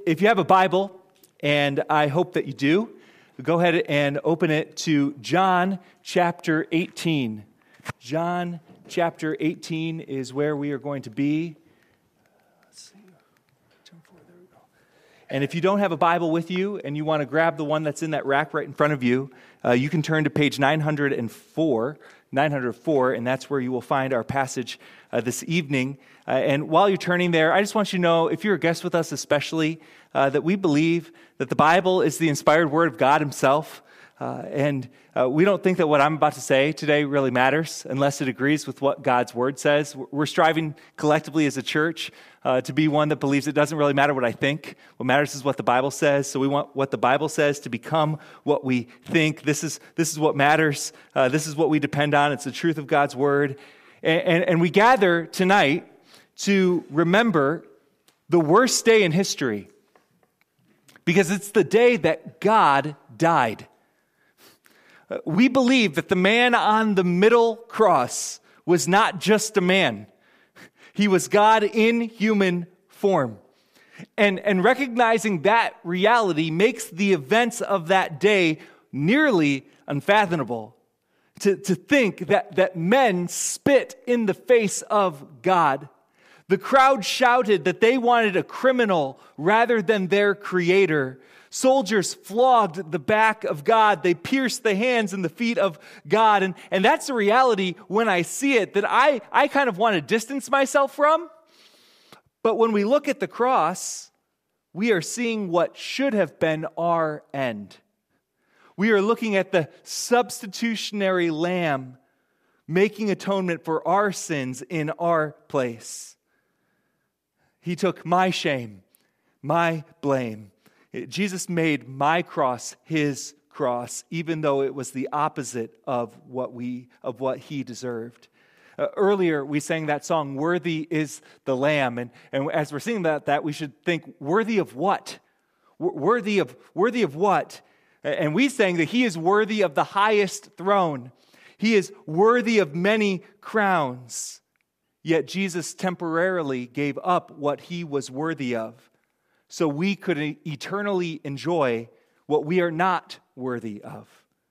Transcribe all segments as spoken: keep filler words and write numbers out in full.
if you have a Bible, and I hope that you do, go ahead and open it to John chapter eighteen. John chapter eighteen is where we are going to be. Let's see. Turn forward, there we go. And if you don't have a Bible with you and you want to grab the one that's in that rack right in front of you, uh, you can turn to page nine hundred four, nine hundred four, and that's where you will find our passage uh, this evening. Uh, and while you're turning there, I just want you to know, if you're a guest with us especially, uh, that we believe that the Bible is the inspired word of God himself. Uh, and uh, we don't think that what I'm about to say today really matters unless it agrees with what God's word says. We're striving collectively as a church uh, to be one that believes it doesn't really matter what I think. What matters is what the Bible says. So we want what the Bible says to become what we think. This is this is what matters. Uh, this is what we depend on. It's the truth of God's word. And, and, and we gather tonight to remember the worst day in history, because it's the day that God died. We believe that the man on the middle cross was not just a man. He was God in human form. And, and recognizing that reality makes the events of that day nearly unfathomable. To, to think that, that men spit in the face of God. The crowd shouted that they wanted a criminal rather than their creator. Soldiers flogged the back of God. They pierced the hands and the feet of God. And, and that's the reality when I see it that I, I kind of want to distance myself from. But when we look at the cross, we are seeing what should have been our end. We are looking at the substitutionary lamb making atonement for our sins in our place. He took my shame, my blame. Jesus made my cross his cross, even though it was the opposite of what we of what he deserved. Uh, earlier, we sang that song, "Worthy is the Lamb," and, and as we're singing that, that, we should think, worthy of what? W- worthy of worthy of what? And we sang that he is worthy of the highest throne. He is worthy of many crowns. Yet Jesus temporarily gave up what he was worthy of, so we could eternally enjoy what we are not worthy of.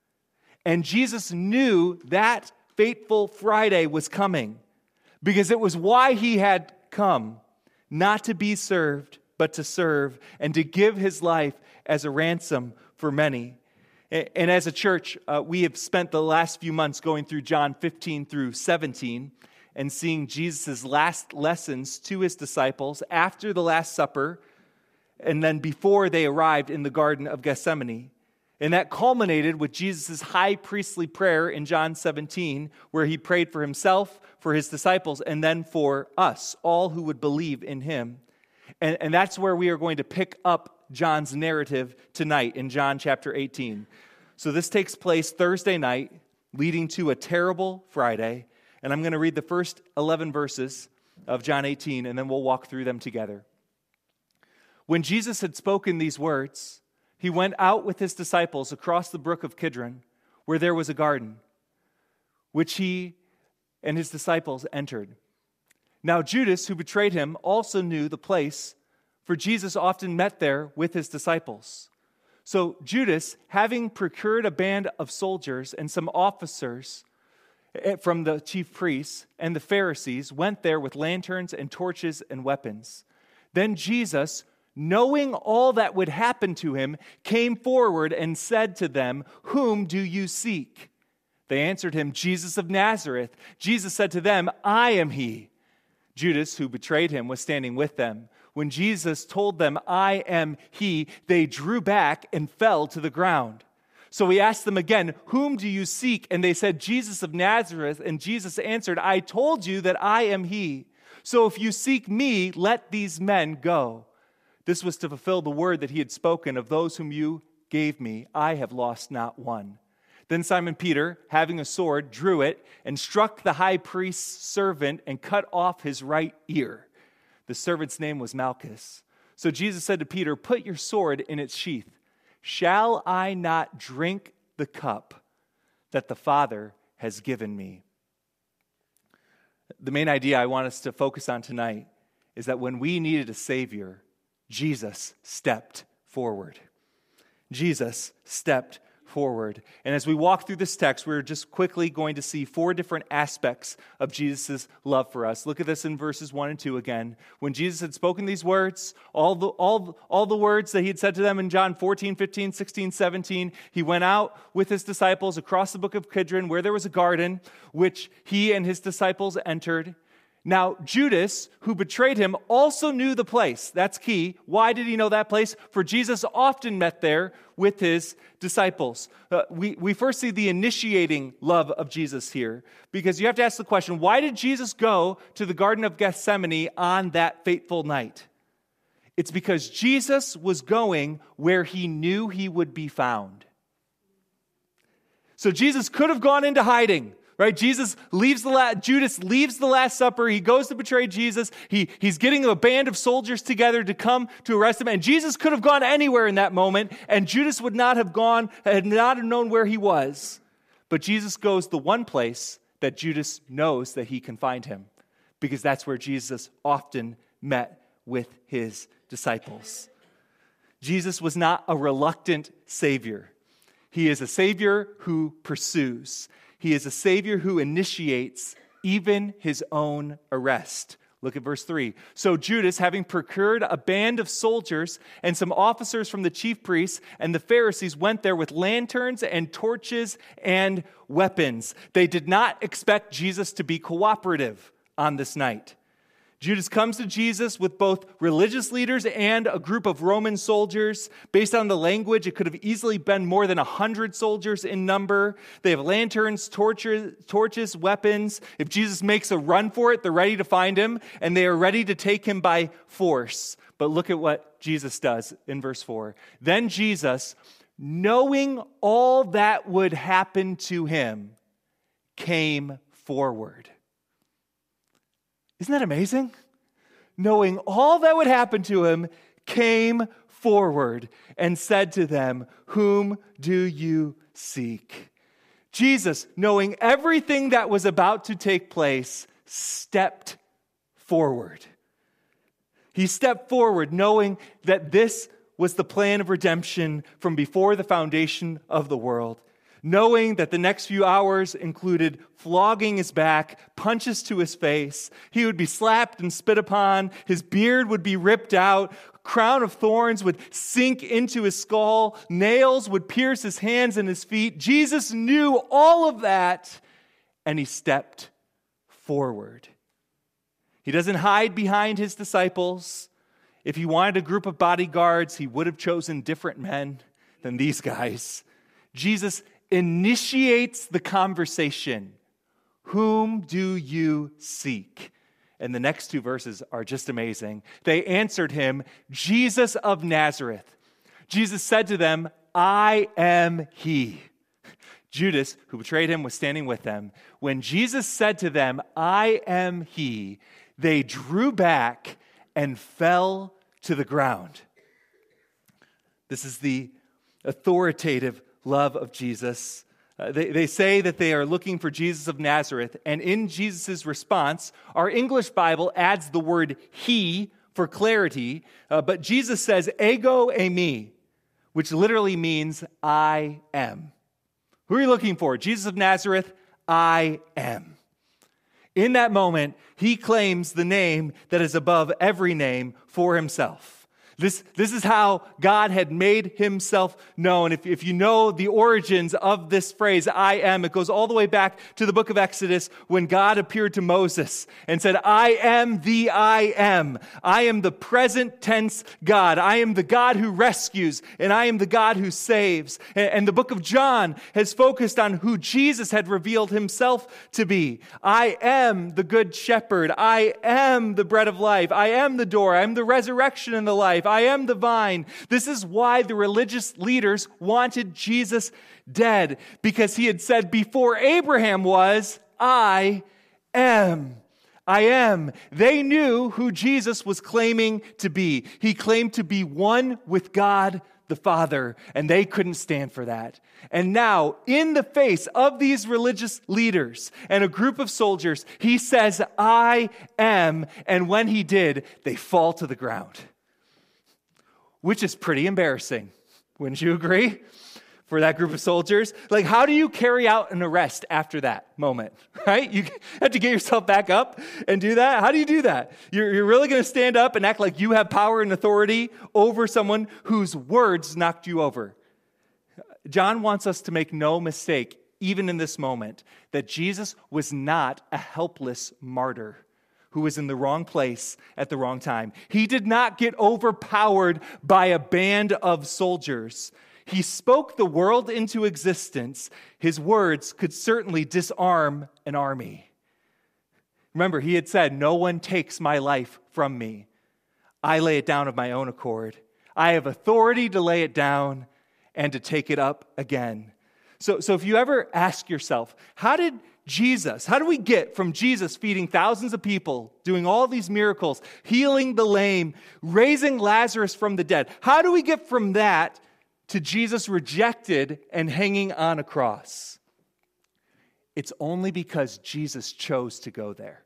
And Jesus knew that fateful Friday was coming, because it was why he had come, not to be served, but to serve, and to give his life as a ransom for many. And as a church, uh, we have spent the last few months going through John fifteen through seventeen and seeing Jesus' last lessons to his disciples after the Last Supper and then before they arrived in the Garden of Gethsemane. And that culminated with Jesus' high priestly prayer in John seventeen, where he prayed for himself, for his disciples, and then for us, all who would believe in him. And, and that's where we are going to pick up John's narrative tonight in John chapter eighteen. So this takes place Thursday night, leading to a terrible Friday. And I'm going to read the first eleven verses of John eighteen, and then we'll walk through them together. When Jesus had spoken these words, he went out with his disciples across the brook of Kidron, where there was a garden, which he and his disciples entered. Now Judas, who betrayed him, also knew the place, for Jesus often met there with his disciples. So Judas, having procured a band of soldiers and some officers from the chief priests and the Pharisees, went there with lanterns and torches and weapons. Then Jesus, knowing all that would happen to him, came forward and said to them, "Whom do you seek?" They answered him, "Jesus of Nazareth." Jesus said to them, "I am he." Judas, who betrayed him, was standing with them. When Jesus told them, "I am he," they drew back and fell to the ground. So he asked them again, "Whom do you seek?" And they said, "Jesus of Nazareth." And Jesus answered, "I told you that I am he. So if you seek me, let these men go." This was to fulfill the word that he had spoken, "Of those whom you gave me, I have lost not one." Then Simon Peter, having a sword, drew it and struck the high priest's servant and cut off his right ear. The servant's name was Malchus. So Jesus said to Peter, "Put your sword in its sheath. Shall I not drink the cup that the Father has given me?" The main idea I want us to focus on tonight is that when we needed a Savior, Jesus stepped forward. Jesus stepped forward. And as we walk through this text, we're just quickly going to see four different aspects of Jesus' love for us. Look at this in verses one and two again. When Jesus had spoken these words, all the, all, all the words that he had said to them in John fourteen, fifteen, sixteen, seventeen, he went out with his disciples across the brook of Kidron, where there was a garden, which he and his disciples entered. Now, Judas, who betrayed him, also knew the place. That's key. Why did he know that place? For Jesus often met there with his disciples. Uh, we, we first see the initiating love of Jesus here, because you have to ask the question, why did Jesus go to the Garden of Gethsemane on that fateful night? It's because Jesus was going where he knew he would be found. So Jesus could have gone into hiding. Right? Jesus leaves the la- Judas leaves the Last Supper. He goes to betray Jesus. He, he's getting a band of soldiers together to come to arrest him. And Jesus could have gone anywhere in that moment, and Judas would not have gone, had not have known where he was. But Jesus goes the one place that Judas knows that he can find him, because that's where Jesus often met with his disciples. Jesus was not a reluctant Savior. He is a Savior who pursues. He is a Savior who initiates even his own arrest. Look at verse three. So Judas, having procured a band of soldiers and some officers from the chief priests and the Pharisees, went there with lanterns and torches and weapons. They did not expect Jesus to be cooperative on this night. Judas comes to Jesus with both religious leaders and a group of Roman soldiers. Based on the language, it could have easily been more than one hundred soldiers in number. They have lanterns, torches, torches, weapons. If Jesus makes a run for it, they're ready to find him, and they are ready to take him by force. But look at what Jesus does in verse four. Then Jesus, knowing all that would happen to him, came forward. Isn't that amazing? Knowing all that would happen to him, came forward and said to them, "Whom do you seek?" Jesus, knowing everything that was about to take place, stepped forward. He stepped forward knowing that this was the plan of redemption from before the foundation of the world. Knowing that the next few hours included flogging his back, punches to his face, he would be slapped and spit upon, his beard would be ripped out, a crown of thorns would sink into his skull, nails would pierce his hands and his feet. Jesus knew all of that, and he stepped forward. He doesn't hide behind his disciples. If he wanted a group of bodyguards, he would have chosen different men than these guys. Jesus initiates the conversation. Whom do you seek? And the next two verses are just amazing. They answered him, Jesus of Nazareth. Jesus said to them, I am he. Judas, who betrayed him, was standing with them. When Jesus said to them, I am he, they drew back and fell to the ground. This is the authoritative love of Jesus. Uh, they, they say that they are looking for Jesus of Nazareth, and in Jesus' response, our English Bible adds the word he for clarity, uh, but Jesus says, ego eimi, which literally means I am. Who are you looking for? Jesus of Nazareth, I am. In that moment, he claims the name that is above every name for himself. This, this is how God had made himself known. If, if you know the origins of this phrase, I am, it goes all the way back to the book of Exodus when God appeared to Moses and said, I am the I am. I am the present tense God. I am the God who rescues, and I am the God who saves. And, and the book of John has focused on who Jesus had revealed himself to be. I am the good shepherd. I am the bread of life. I am the door. I am the resurrection and the life. I am the vine. This is why the religious leaders wanted Jesus dead, because he had said, before Abraham was, I am. I am. They knew who Jesus was claiming to be. He claimed to be one with God the Father, and they couldn't stand for that. And now, in the face of these religious leaders and a group of soldiers, he says, I am. And when he did, they fall to the ground. which is pretty embarrassing. Wouldn't you agree? For that group of soldiers. Like, how do you carry out an arrest after that moment, right? You have to get yourself back up and do that. How do you do that? You're, you're really going to stand up and act like you have power and authority over someone whose words knocked you over. John wants us to make no mistake, even in this moment, that Jesus was not a helpless martyr who was in the wrong place at the wrong time. He did not get overpowered by a band of soldiers. He spoke the world into existence. His words could certainly disarm an army. Remember, he had said, "No one takes my life from me. I lay it down of my own accord. I have authority to lay it down and to take it up again." So, so if you ever ask yourself, how did Jesus, how do we get from Jesus feeding thousands of people, doing all these miracles, healing the lame, raising Lazarus from the dead, how do we get from that to Jesus rejected and hanging on a cross? It's only because Jesus chose to go there.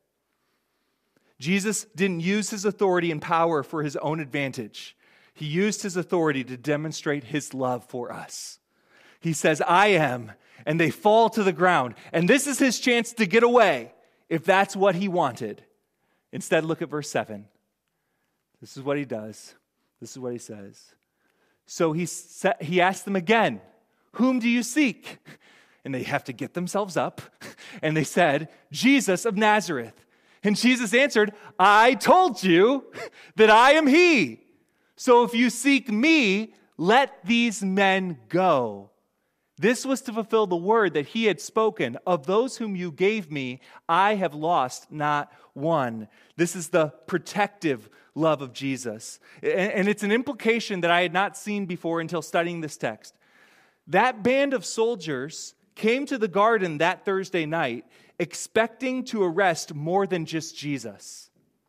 Jesus didn't use his authority and power for his own advantage. He used his authority to demonstrate his love for us. He says, "I am," and they fall to the ground. And this is his chance to get away, if that's what he wanted. Instead, look at verse seven. This is what he does. This is what he says. So he sa- he asked them again, "Whom do you seek?" And they have to get themselves up. And they said, "Jesus of Nazareth." And Jesus answered, "I told you that I am he. So if you seek me, let these men go." This was to fulfill the word that he had spoken. "Of those whom you gave me, I have lost not one." This is the protective love of Jesus. And it's an implication that I had not seen before until studying this text. That band of soldiers came to the garden that Thursday night expecting to arrest more than just Jesus.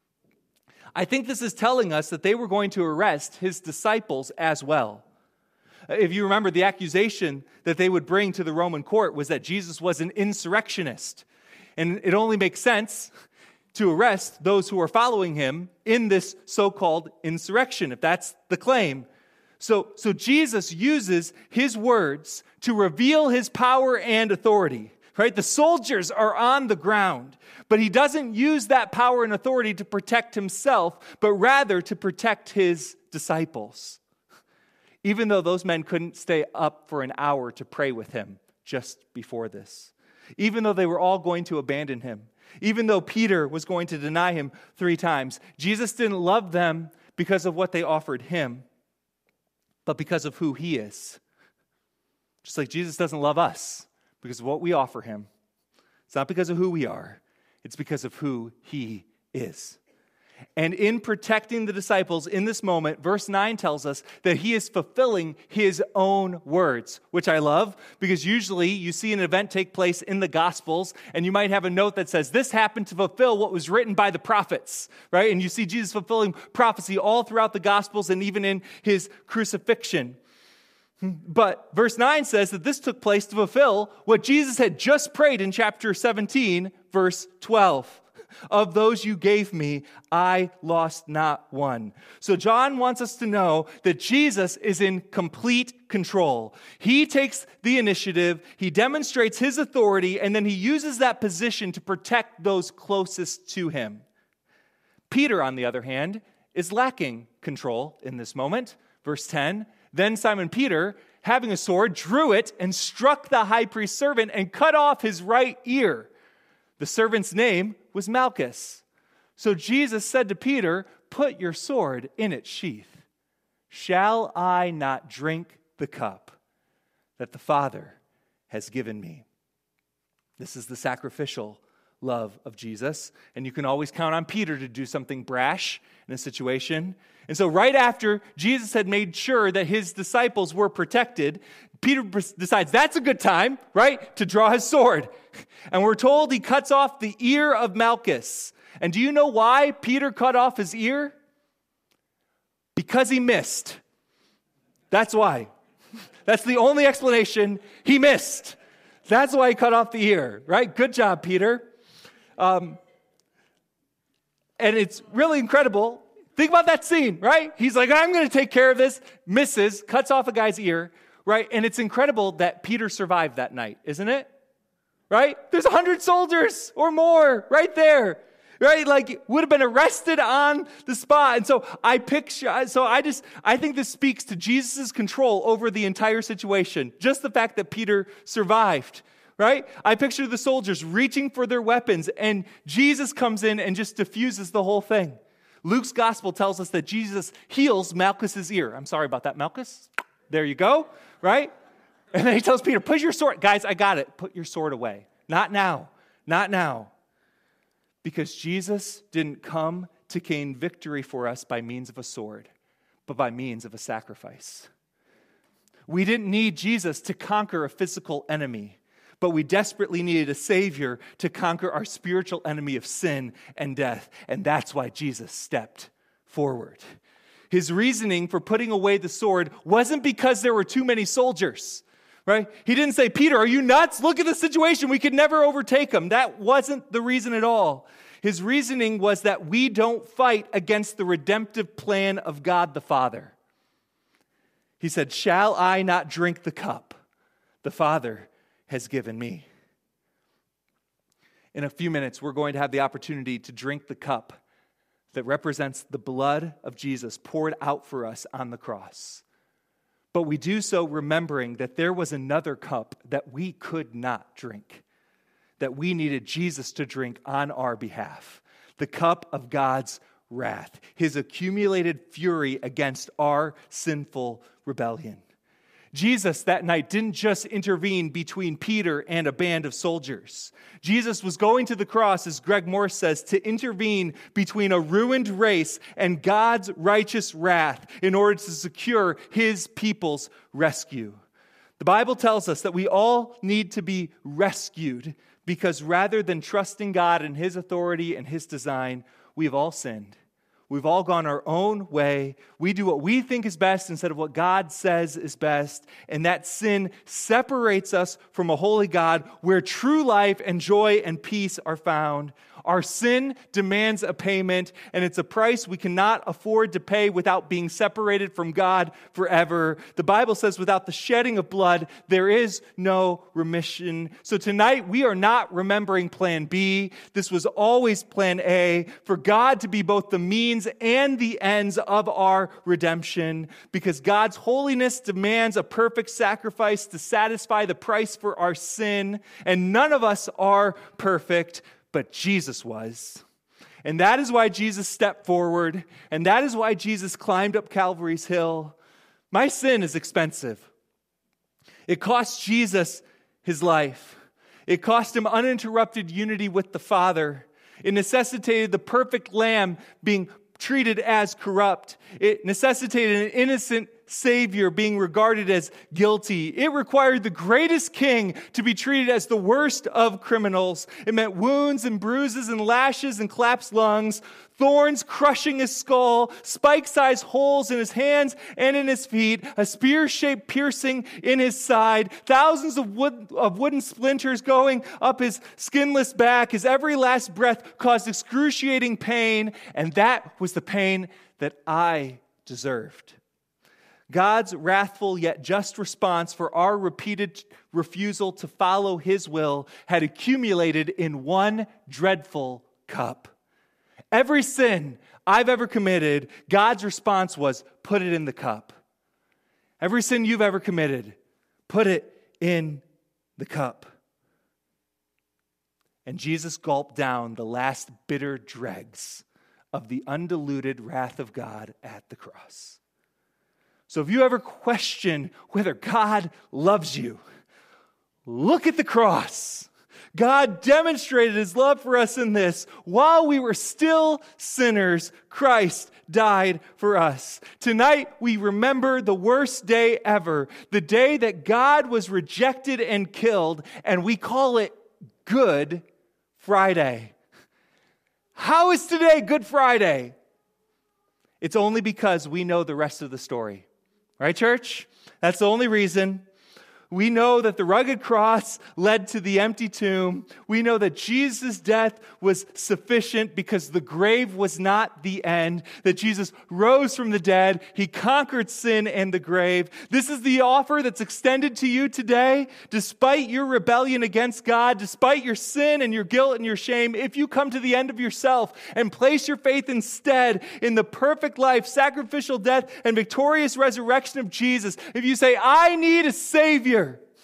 I think this is telling us that they were going to arrest his disciples as well. If you remember, the accusation that they would bring to the Roman court was that Jesus was an insurrectionist. And it only makes sense to arrest those who are following him in this so-called insurrection, if that's the claim. So, so Jesus uses his words to reveal his power and authority, right? The soldiers are on the ground, but he doesn't use that power and authority to protect himself, but rather to protect his disciples. Even though those men couldn't stay up for an hour to pray with him just before this. Even though they were all going to abandon him. Even though Peter was going to deny him three times. Jesus didn't love them because of what they offered him, but because of who he is. Just like Jesus doesn't love us because of what we offer him. It's not because of who we are. It's because of who he is. And in protecting the disciples in this moment, verse nine tells us that he is fulfilling his own words, which I love, because usually you see an event take place in the Gospels, and you might have a note that says, this happened to fulfill what was written by the prophets, right? And you see Jesus fulfilling prophecy all throughout the Gospels and even in his crucifixion. But verse nine says that this took place to fulfill what Jesus had just prayed in chapter seventeen, verse twelve. Of those you gave me, I lost not one. So John wants us to know that Jesus is in complete control. He takes the initiative, he demonstrates his authority, and then he uses that position to protect those closest to him. Peter, on the other hand, is lacking control in this moment. Verse ten, then Simon Peter, having a sword, drew it and struck the high priest's servant and cut off his right ear. The servant's name was Malchus. So Jesus said to Peter, put your sword in its sheath. Shall I not drink the cup that the Father has given me? This is the sacrificial love of Jesus. And you can always count on Peter to do something brash in a situation. And so right after Jesus had made sure that his disciples were protected, Peter decides that's a good time, right, to draw his sword. And we're told he cuts off the ear of Malchus. And do you know why Peter cut off his ear? Because he missed. That's why. That's the only explanation. He missed. That's why he cut off the ear, right? Good job, Peter. Um, and it's really incredible. Think about that scene, right? He's like, I'm going to take care of this, misses, cuts off a guy's ear, right? And it's incredible that Peter survived that night, isn't it? Right? There's a hundred soldiers or more right there, right? Like, would have been arrested on the spot. And so I picture, so I just, I think this speaks to Jesus' control over the entire situation. Just the fact that Peter survived, right? I picture the soldiers reaching for their weapons, and Jesus comes in and just diffuses the whole thing. Luke's gospel tells us that Jesus heals Malchus's ear. I'm sorry about that, Malchus. There you go, right? And then he tells Peter, put your sword, guys, I got it. Put your sword away. Not now, not now. Because Jesus didn't come to gain victory for us by means of a sword, but by means of a sacrifice. We didn't need Jesus to conquer a physical enemy, but we desperately needed a Savior to conquer our spiritual enemy of sin and death. And that's why Jesus stepped forward. His reasoning for putting away the sword wasn't because there were too many soldiers, right? He didn't say, Peter, are you nuts? Look at the situation. We could never overtake them. That wasn't the reason at all. His reasoning was that we don't fight against the redemptive plan of God the Father. He said, shall I not drink the cup the Father has given me? In a few minutes, we're going to have the opportunity to drink the cup that represents the blood of Jesus poured out for us on the cross. But we do so remembering that there was another cup that we could not drink, that we needed Jesus to drink on our behalf. The cup of God's wrath, his accumulated fury against our sinful rebellion. Jesus that night didn't just intervene between Peter and a band of soldiers. Jesus was going to the cross, as Greg Morse says, to intervene between a ruined race and God's righteous wrath in order to secure his people's rescue. The Bible tells us that we all need to be rescued because rather than trusting God and his authority and his design, we've all sinned. We've all gone our own way. We do what we think is best instead of what God says is best. And that sin separates us from a holy God where true life and joy and peace are found. Our sin demands a payment, and it's a price we cannot afford to pay without being separated from God forever. The Bible says without the shedding of blood, there is no remission. So tonight, we are not remembering plan B. This was always plan A, for God to be both the means and the ends of our redemption, because God's holiness demands a perfect sacrifice to satisfy the price for our sin, and none of us are perfect, but Jesus was. And that is why Jesus stepped forward, and that is why Jesus climbed up Calvary's hill. My sin is expensive. It cost Jesus his life. It cost him uninterrupted unity with the Father. It necessitated the perfect lamb being treated as corrupt. It necessitated an innocent Savior being regarded as guilty. It required the greatest king to be treated as the worst of criminals. It meant wounds and bruises and lashes and collapsed lungs, thorns crushing his skull, spike-sized holes in his hands and in his feet, a spear-shaped piercing in his side, thousands of, wood, of wooden splinters going up his skinless back. His every last breath caused excruciating pain, and that was the pain that I deserved. God's wrathful yet just response for our repeated refusal to follow his will had accumulated in one dreadful cup. Every sin I've ever committed, God's response was, put it in the cup. Every sin you've ever committed, put it in the cup. And Jesus gulped down the last bitter dregs of the undiluted wrath of God at the cross. So if you ever question whether God loves you, look at the cross. God demonstrated his love for us in this. While we were still sinners, Christ died for us. Tonight, we remember the worst day ever, the day that God was rejected and killed, and we call it Good Friday. How is today Good Friday? It's only because we know the rest of the story. Right, church? That's the only reason. We know that the rugged cross led to the empty tomb. We know that Jesus' death was sufficient because the grave was not the end, that Jesus rose from the dead. He conquered sin and the grave. This is the offer that's extended to you today. Despite your rebellion against God, despite your sin and your guilt and your shame, if you come to the end of yourself and place your faith instead in the perfect life, sacrificial death, and victorious resurrection of Jesus, if you say, I need a Savior,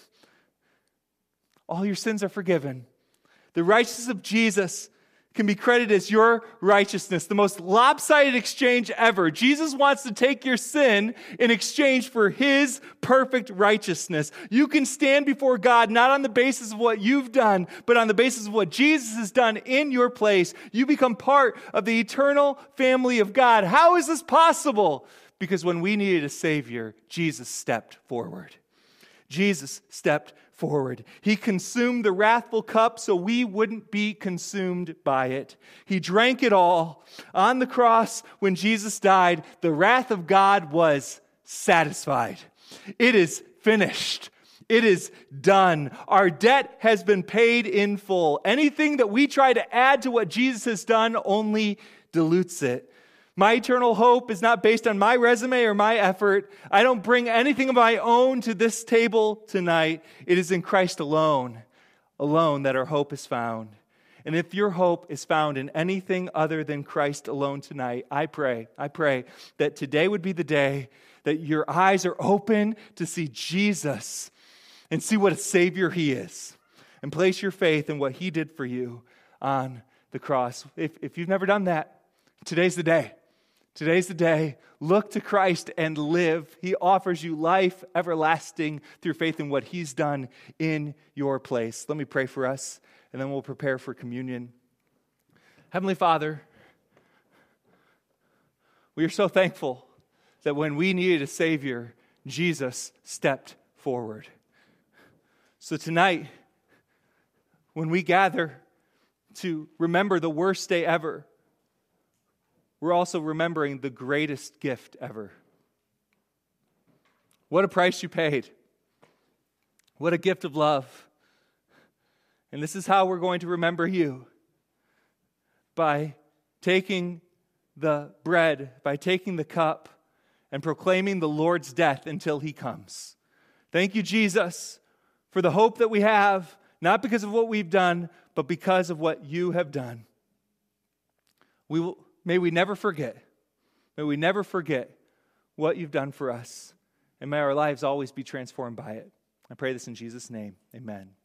all your sins are forgiven. The righteousness of Jesus can be credited as your righteousness, the most lopsided exchange ever. Jesus wants to take your sin in exchange for his perfect righteousness. You can stand before God not on the basis of what you've done, but on the basis of what Jesus has done in your place. You become part of the eternal family of God. How is this possible? Because when we needed a Savior, Jesus stepped forward. Jesus stepped forward. He consumed the wrathful cup so we wouldn't be consumed by it. He drank it all. On the cross, when Jesus died, the wrath of God was satisfied. It is finished. It is done. Our debt has been paid in full. Anything that we try to add to what Jesus has done only dilutes it. My eternal hope is not based on my resume or my effort. I don't bring anything of my own to this table tonight. It is in Christ alone, alone that our hope is found. And if your hope is found in anything other than Christ alone tonight, I pray, I pray that today would be the day that your eyes are open to see Jesus and see what a Savior he is, and place your faith in what he did for you on the cross. If, if you've never done that, today's the day. Today's the day. Look to Christ and live. He offers you life everlasting through faith in what he's done in your place. Let me pray for us, and then we'll prepare for communion. Heavenly Father, we are so thankful that when we needed a Savior, Jesus stepped forward. So tonight, when we gather to remember the worst day ever, we're also remembering the greatest gift ever. What a price you paid. What a gift of love. And this is how we're going to remember you. By taking the bread, by taking the cup, and proclaiming the Lord's death until he comes. Thank you, Jesus, for the hope that we have, not because of what we've done, but because of what you have done. We will... May we never forget, may we never forget what you've done for us, and may our lives always be transformed by it. I pray this in Jesus' name, amen.